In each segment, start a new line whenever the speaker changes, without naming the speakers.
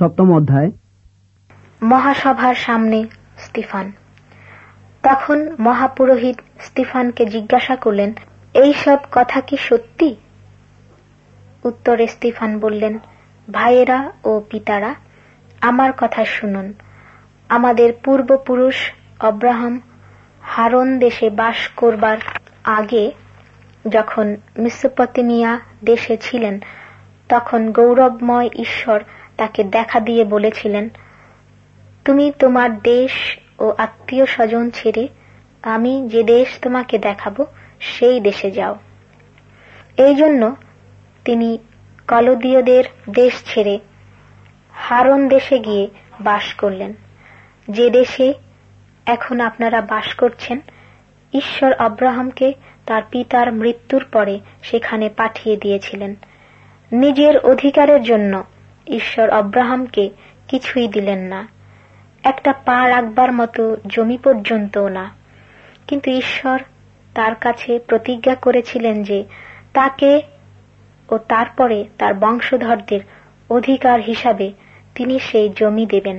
সপ্তম অধ্যায়।
মহাসভার সামনে স্তিফান। তখন মহাপুরোহিত স্তিফানকে জিজ্ঞাসা করলেন, এই সব কথা কি সত্যি? উত্তরে স্তিফান বললেন, ভাইয়েরা ও পিতারা, আমার কথা শুনুন। আমাদের পূর্বপুরুষ অব্রাহাম হারন দেশে বাস করবার আগে, যখন মেসোপটেমিয়া দেশে ছিলেন, তখন গৌরবময় ঈশ্বর তাকে দেখা দিয়ে বলেছিলেন, তুমি তোমার দেশ ও আত্মীয় স্বজন ছেড়ে আমি যে দেশ তোমাকে দেখাবো সেই দেশে যাও। এই জন্য তিনি কলদীয়দের দেশ ছেড়ে হারন দেশে গিয়ে বাস করলেন। যে দেশে এখন আপনারা বাস করছেন, ঈশ্বর আব্রাহামকে তার পিতার মৃত্যুর পরে সেখানে পাঠিয়ে দিয়েছিলেন। নিজের অধিকারের জন্য ঈশ্বর আব্রাহামকে কিছুই দিলেন না, একটা পা রাখবার মতো জমি পর্যন্তও না। কিন্তু ঈশ্বর তার কাছে প্রতিজ্ঞা করেছিলেন যে তাকে ও তারপরে তার বংশধরদের অধিকার হিসাবে তিনি সেই জমি দেবেন।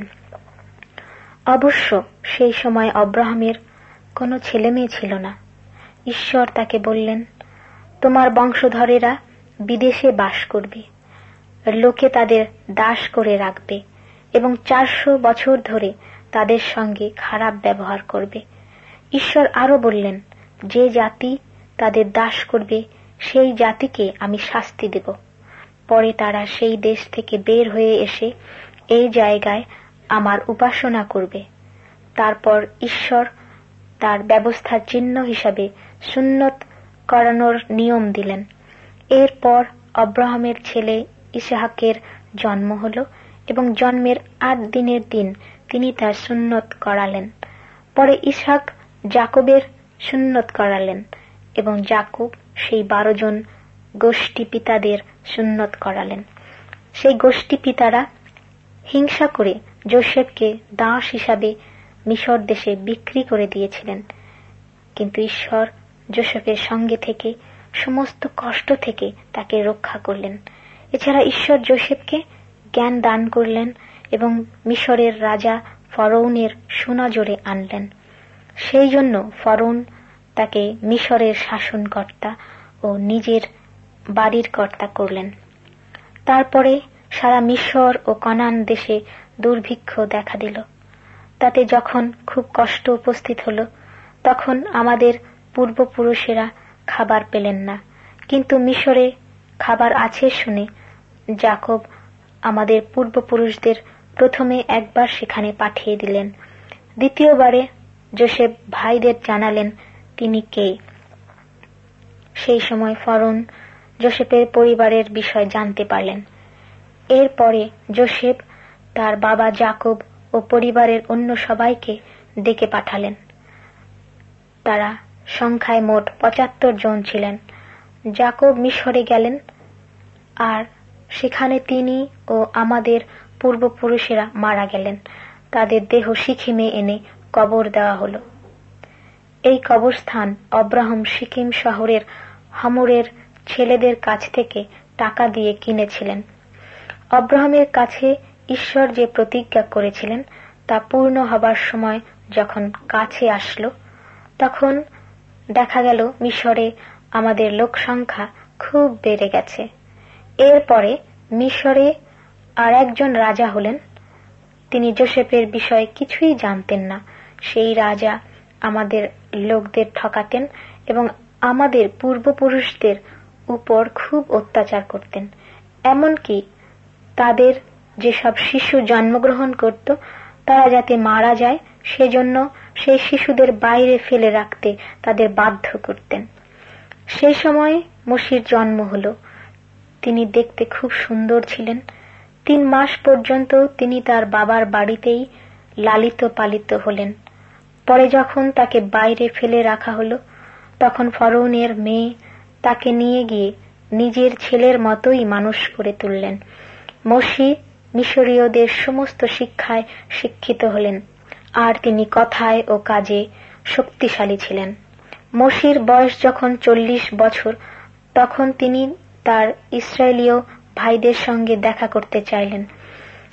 অবশ্য সেই সময় আব্রাহামের কোনো ছেলে মেয়ে ছিল না। ঈশ্বর তাকে বললেন, তোমার বংশধরেরা বিদেশে বাস করবে, লোকে তাদের দাস করে রাখবে এবং 400 বছর ধরে তাদের সঙ্গে খারাপ ব্যবহার করবে। ঈশ্বর আরো বললেন, যে জাতি তাদের দাস করবে সেই জাতিকে আমি শাস্তি দেব। পরে তারা সেই দেশ থেকে বের হয়ে এসে এই জায়গায় আমার উপাসনা করবে। তারপর ঈশ্বর তার ব্যবস্থার চিহ্ন হিসাবে সুন্নত করানোর নিয়ম দিলেন। এরপর আব্রাহামের ছেলে ইসহাকের জন্ম হল এবং জন্মের 8 দিনের দিন তিনি তার সুন্নত করালেন। পরে ইসহাক যাকবের সুন্নত করালেন এবং যাকব সেই 12 জন গোষ্ঠী পিতাদের সুন্নত করালেন। সেই গোষ্ঠী পিতারা হিংসা করে যোসেফকে দাস হিসাবে মিশর দেশে বিক্রি করে দিয়েছিলেন। কিন্তু ঈশ্বর যোসেফের সঙ্গে থেকে সমস্ত কষ্ট থেকে তাকে রক্ষা করলেন। এছাড়া ঈশ্বর যোসেফকে জ্ঞান দান করলেন এবং মিশরের রাজা ফরৌনের সুনজরে আনলেন। সেই জন্য ফরৌন তাকে মিশরের শাসনকর্তা ও নিজের বাড়ির কর্তা করলেন। তারপরে সারা মিশর ও কনান দেশে দুর্ভিক্ষ দেখা দিল। তাতে যখন খুব কষ্ট উপস্থিত হল, তখন আমাদের পূর্বপুরুষেরা খাবার পেলেন না। কিন্তু মিশরে খাবার আছে শুনে যাকব আমাদের পূর্বপুরুষদের প্রথমে একবার সেখানে পাঠিয়ে দিলেন। দ্বিতীয়বারে যোসেফ ভাইদের জানালেন তিনি কে। সেই সময় ফরৌন যোসেফের পরিবারের বিষয় জানতে পারলেন। এরপরে যোসেফ তার বাবা যাকব ও পরিবারের অন্য সবাইকে ডেকে পাঠালেন। তারা সংখ্যায় মোট 75 জন ছিলেন। যাকব মিশরে গেলেন, আর সেখানে তিনি ও আমাদের পূর্বপুরুষেরা মারা গেলেন। তাদের দেহ সিকিমে এনে কবর দেওয়া হল। এই কবরস্থান আব্রাহাম সিকিম শহরের হামুরের ছেলেদের কাছ থেকে টাকা দিয়ে কিনেছিলেন। আব্রাহামের কাছে ঈশ্বর যে প্রতিজ্ঞা করেছিলেন তা পূর্ণ হবার সময় যখন কাছে আসলো, তখন দেখা গেল মিশরে আমাদের লোক সংখ্যা খুব বেড়ে গেছে। এরপরে মিশরে আর একজন রাজা হলেন। তিনি যোসেফের বিষয়ে কিছুই জানতেন না। সেই রাজা আমাদের লোকদের ঠকাতেন এবং আমাদের পূর্বপুরুষদের উপর খুব অত্যাচার করতেন। এমনকি তাদের যেসব শিশু জন্মগ্রহণ করত তারা যাতে মারা যায় সেজন্য সেই শিশুদের বাইরে ফেলে রাখতে তাদের বাধ্য করতেন। সেই সময় মসির জন্ম হল। তিনি দেখতে খুব সুন্দর ছিলেন। 3 মাস পর্যন্ত তিনি তার বাবার বাড়িতেই লালিত পালিত হলেন। পরে যখন তাকে বাইরে ফেলে রাখা হলো, তখন ফরৌনের মেয়ে তাকে নিয়ে গিয়ে নিজের ছেলের মতোই মানুষ করে তুললেন। মসি মিশরীয়দের সমস্ত শিক্ষায় শিক্ষিত হলেন, আর তিনি কথায় ও কাজে শক্তিশালী ছিলেন। মসির বয়স যখন 40 বছর, তখন তিনি তার ইসরায়েলীয় ভাইদের সঙ্গে দেখা করতে চাইলেন।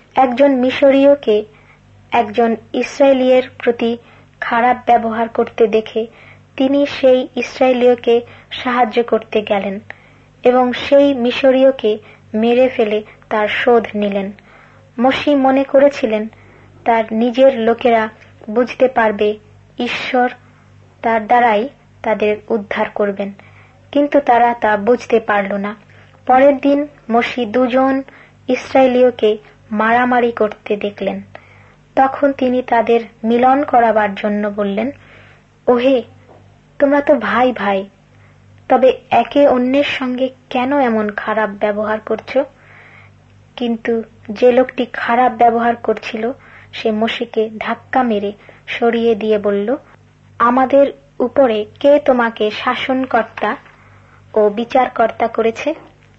একজন মিশরীয়কে একজন ইসরায়েলীয়ের প্রতি খারাপ ব্যবহার করতে দেখে তিনি সেই ইসরায়েলীয়কে সাহায্য করতে গেলেন এবং সেই মিশরীয়কে মেরে ফেলে তার শোধ নিলেন। মসি মনে করেছিলেন তার নিজের লোকেরা বুঝতে পারবে ঈশ্বর তার দ্বারাই তাদের উদ্ধার করবেন, কিন্তু তারা তা বুঝতে পারল না। পরের দিন মসি দুজন ইসরায়েলীয়কে মারামারি করতে দেখলেন। তখন তিনি তাদের মিলন করাবার জন্য বললেন, ওহে, তোমরা তো ভাই ভাই, তবে একে অন্যের সঙ্গে কেন এমন খারাপ ব্যবহার করছ? কিন্তু যে লোকটি খারাপ ব্যবহার করছিল সে মসিকে ধাক্কা মেরে সরিয়ে দিয়ে বলল, আমাদের উপরে কে তোমাকে শাসনকর্তা ও বিচারকর্তা করেছে?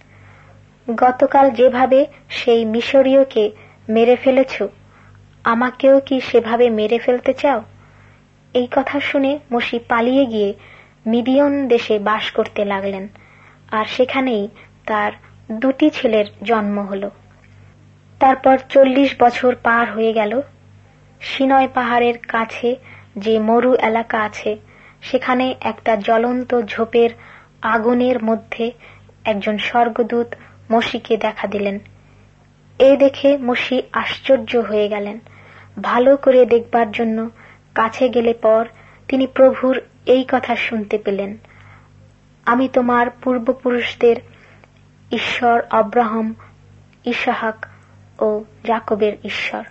গতকাল যেভাবে সেই মিশরীয়কে মেরে ফেলেছ, আমাকেও কি সেভাবে মেরে ফেলতে চাও? এই কথা শুনে মসি পালিয়ে গিয়ে মিদিয়ন দেশে বাস করতে লাগলেন, আর সেখানেই তার 2টি ছেলের জন্ম হল। তারপর 40 বছর পার হয়ে গেল। সিনয় পাহাড়ের কাছে যে মরু এলাকা আছে, সেখানে একটা জ্বলন্ত ঝোপের আগুনের মধ্যে একজন স্বর্গদূত মসিকে দেখা দিলেন। এই দেখে মসি আশ্চর্য হয়ে গেলেন। ভালো করে দেখবার জন্য কাছে গেলে পর তিনি প্রভুর এই কথা শুনতে পেলেন, আমি তোমার পূর্বপুরুষদের ঈশ্বর, আব্রাহাম, ইসাহাক ও যাকবের ঈশ্বর।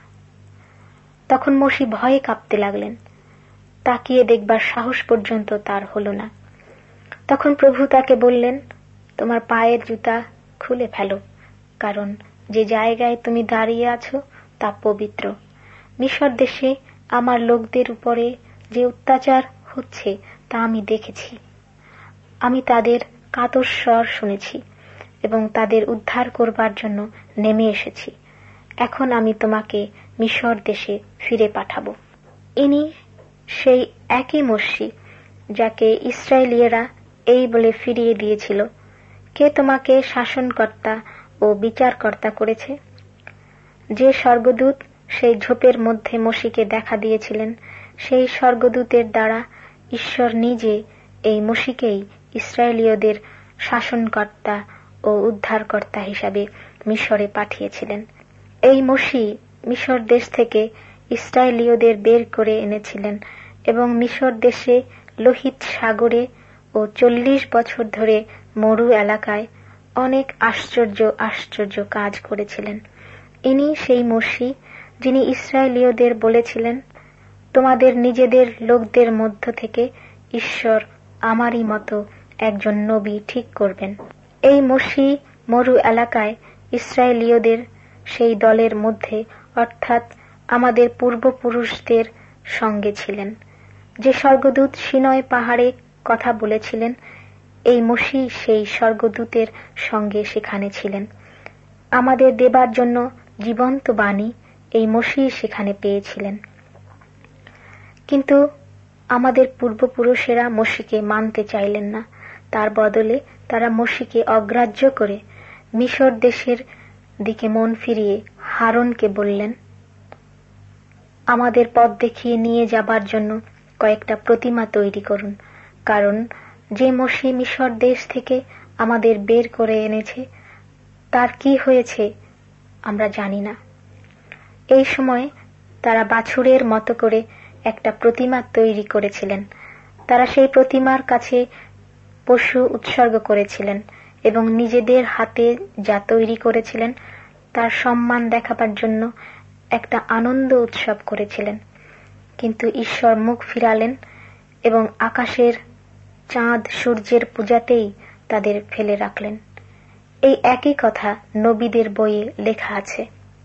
তখন মসি ভয়ে কাঁপতে লাগলেন। তাকিয়ে দেখবার সাহস পর্যন্ত তার হল না। তখন প্রভু তাকে বললেন, তোমার পায়ের জুতা খুলে ফেলো, কারণ যে জায়গায় তুমি দাঁড়িয়ে আছো তা পবিত্র। মিশর দেশে আমার লোকদের উপরে যে অত্যাচার হচ্ছে তা আমি দেখেছি। আমি তাদের কাতর স্বর শুনেছি এবং তাদের উদ্ধার করবার জন্য নেমে এসেছি। এখন আমি তোমাকে মিশর দেশে ফিরে পাঠাবো। ইনি সেই একই মসি যাকে ইসরায়েলীয়রা এই বলে ফিরিয়ে দিয়েছিল, কে তোমাকে শাসনকর্তা ও বিচারকর্তা করেছে? যে স্বর্গদূত সেই ঝোপের মধ্যে মসিকে দেখা দিয়েছিলেন, সেই স্বর্গদূতের দ্বারা ঈশ্বর নিজে এই মসিকেই ইসরায়েলীয়দের শাসনকর্তা ও উদ্ধারকর্তা হিসাবে মিশরে পাঠিয়েছিলেন। এই মসি মিশর দেশ থেকে ইসরায়েলীয়দের বের করে এনেছিলেন এবং মিশর দেশে লোহিত সাগরে ও 40 বছর ধরে মরু এলাকায় অনেক আশ্চর্য আশ্চর্য কাজ করেছিলেন। ইনি সেই মসি যিনি ইসরায়েলীয়দের বলেছিলেন, তোমাদের নিজেদের লোকদের মধ্য থেকে ঈশ্বর আমারই মতো একজন নবী ঠিক করবেন। এই মসি মরু এলাকায় ইসরায়েলীয়দের সেই দলের মধ্যে, অর্থাৎ আমাদের পূর্বপুরুষদের সঙ্গে ছিলেন। যে স্বর্গদূত সিনয় পাহাড়ে কথা বলেছিলেন, এই মসি সেই স্বর্গদূতের সঙ্গে সেখানে ছিলেন। আমাদের দেবার জন্য জীবন্ত বাণী এই মসি সেখানে পেয়েছিলেন। কিন্তু আমাদের পূর্বপুরুষেরা মসিকে মানতে চাইলেন না। তার বদলে তারা মসিকে অগ্রাহ্য করে মিশর দেশের দিকে মন ফিরিয়ে হারুনকে বললেন, আমাদের পথ দেখিয়ে নিয়ে যাবার জন্য কয়েকটা প্রতিমা তৈরি করুন, কারণ যে মসি মিশর দেশ থেকে আমাদের বের করে এনেছে তার কি হয়েছে আমরা জানি না। এই সময় তারা বাছুরের মতো করে একটা প্রতিমা তৈরি করেছিলেন। তারা সেই প্রতিমার কাছে পশু উৎসর্গ করেছিলেন এবং নিজেদের হাতে যা তৈরি করেছিলেন তার সম্মান দেখাবার জন্য একটা আনন্দ উৎসব করেছিলেন। কিন্তু ঈশ্বর মুখ ফিরালেন এবং আকাশের চাঁদ সূর্যের পূজাতেই তাদের ফেলে রাখলেন। এই একই কথা নবীদের বইয়ে লেখা আছে।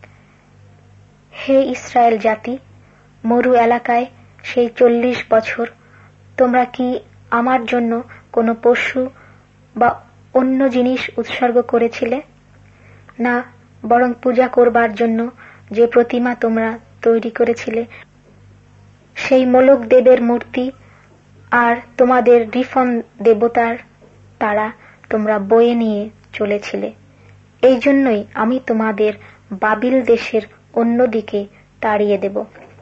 হে ইসরায়েল জাতি, মরু এলাকায় সেই 40 বছর তোমরা কি আমার জন্য কোনো পশু বা অন্য জিনিস উৎসর্গ করেছিলে? না, বরং পূজা করবার জন্য যে প্রতিমা তোমরা তৈরি করেছিলে সেই মোলক দেবের মূর্তি আর তোমাদের রিফন দেবতার তারা তোমরা বয়ে নিয়ে চলেছিলে। এই জন্যই আমি তোমাদের বাবিল দেশের অন্যদিকে তাড়িয়ে দেব।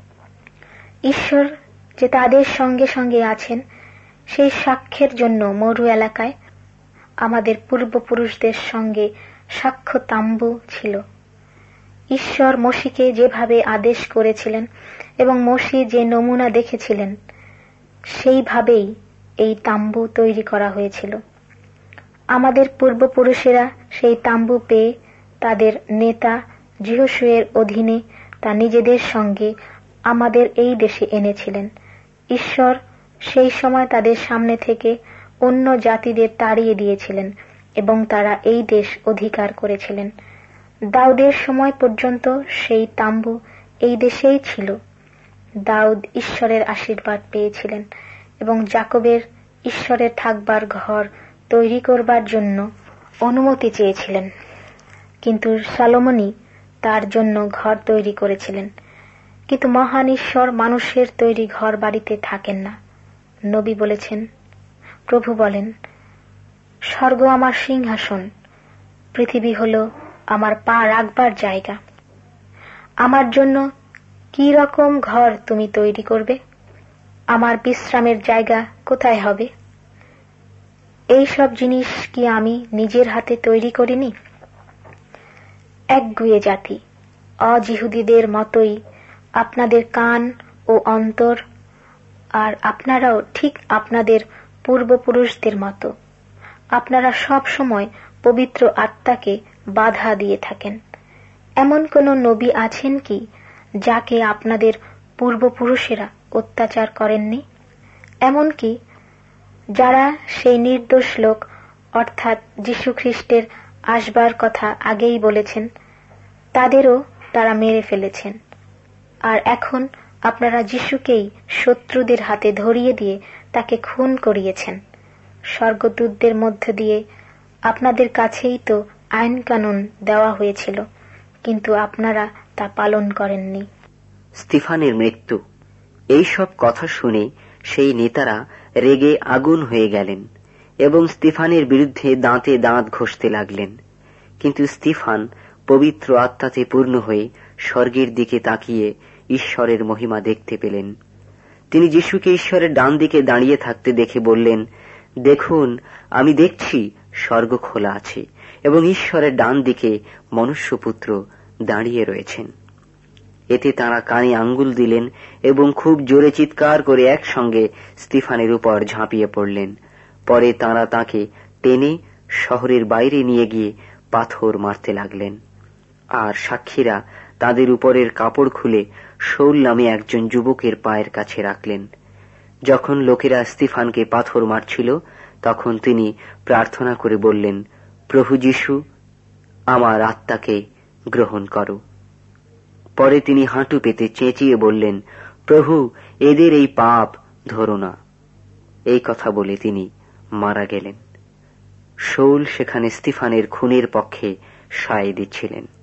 ঈশ্বর যে তাদের সঙ্গে সঙ্গে আছেন, সেই সাক্ষ্যের জন্য মরু এলাকায় আমাদের পূর্বপুরুষদের সঙ্গে সাক্ষ্য তাম্বু ছিল। ঈশ্বর মোশিকে যেভাবে আদেশ করেছিলেন এবং মোশি যে নমুনা দেখেছিলেন, সেইভাবেই এই তাম্বু তৈরি করা হয়েছিল। আমাদের পূর্বপুরুষেরা সেই তাম্বু পেয়ে তাদের নেতা যিহোশূয়ের অধীনে তা নিজেদের সঙ্গে আমাদের এই দেশে এনেছিলেন। ঈশ্বর সেই সময় তাদের সামনে থেকে অন্য জাতিদের তাড়িয়ে দিয়েছিলেন এবং তারা এই দেশ অধিকার করেছিলেন। দাউদের সময় পর্যন্ত সেই তাম্বু এই দেশেই ছিল। দাউদ ঈশ্বরের আশীর্বাদ পেয়েছিলেন এবং যাকবের ঈশ্বরের থাকবার ঘর তৈরি করবার জন্য অনুমতি চেয়েছিলেন, কিন্তু সলোমনই তার জন্য ঘর তৈরি করেছিলেন। কিন্তু মহান ঈশ্বর মানুষের তৈরি ঘর বাড়িতে থাকেন না। নবী বলেছেন, প্রভু বলেন, স্বর্গ আমার সিংহাসন, পৃথিবী হল আমার পা রাখবার জায়গা। আমার জন্য কি রকম ঘর তুমি তৈরি করবে? আমার বিশ্রামের জায়গা কোথায় হবে? এই সব জিনিস কি আমি নিজের হাতে তৈরি করিনি? একগুঁয়ে জাতি, অজিহুদীদের মতোই আপনাদের কান ও অন্তর, আর আপনারাও ঠিক আপনাদের পূর্বপুরুষদের মতো। আপনারা সব সময় পবিত্র আত্মাকে বাধা দিয়ে থাকেন। এমন কোন নবী আছেন কি যাকে আপনাদের পূর্বপুরুষেরা অত্যাচার করেননি? এমনকি যারা সেই নির্দোষ লোক অর্থাৎ যীশু খ্রিস্টের আসবার কথা আগেই বলেছেন, তাদেরও তারা মেরে ফেলেছেন। আর এখন আপনারা যীশুকেই শত্রুদের হাতে ধরিয়ে দিয়ে তাকে খুন করিয়েছেন। স্বর্গদূতদের মধ্য দিয়ে আপনাদের কাছেই তো আইন কানুন দেওয়া হয়েছিল, কিন্তু আপনারা তা পালন করেননি।
স্তিফানের মৃত্যু। এইসব কথা শুনে সেই নেতারা রেগে আগুন হয়ে গেলেন এবং স্তিফানের বিরুদ্ধে দাঁতে দাঁত ঘষতে লাগলেন। কিন্তু স্তিফান পবিত্র আত্মাতে পূর্ণ হয়ে স্বর্গের দিকে তাকিয়ে ঈশ্বরের মহিমা দেখতে পেলেন। তিনি যিশুকে ঈশ্বরের ডান দিকে দাঁড়িয়ে থাকতে দেখে বললেন, দেখুন, আমি দেখছি স্বর্গ খোলা আছে এবং ঈশ্বরের ডান দিকে মনুষ্যপুত্র দাঁড়িয়ে রয়েছেন। এতে তাঁরা কানে আঙ্গুল দিলেন এবং খুব জোরে চিৎকার করে একসঙ্গে স্তিফানের উপর ঝাঁপিয়ে পড়লেন। পরে তাঁরা তাকে টেনে শহরের বাইরে নিয়ে গিয়ে পাথর মারতে লাগলেন। আর সাক্ষীরা তাদের উপরের কাপড় খুলে শৌল নামে একজন যুবকের পায়ের কাছে রাখলেন। যখন লোকেরা স্তিফানকে পাথর মারছিল, তখন তিনি প্রার্থনা করে বললেন, প্রভু যীশু, আমার আত্মাকে গ্রহণ করো। পরে তিনি হাঁটু পেতে চেঁচিয়ে বললেন, প্রভু, এদের এই পাপ ধরো না। এই কথা বলে তিনি মারা গেলেন। শৌল সেখানে স্তিফানের খুনের পক্ষে সায় দিচ্ছিলেন।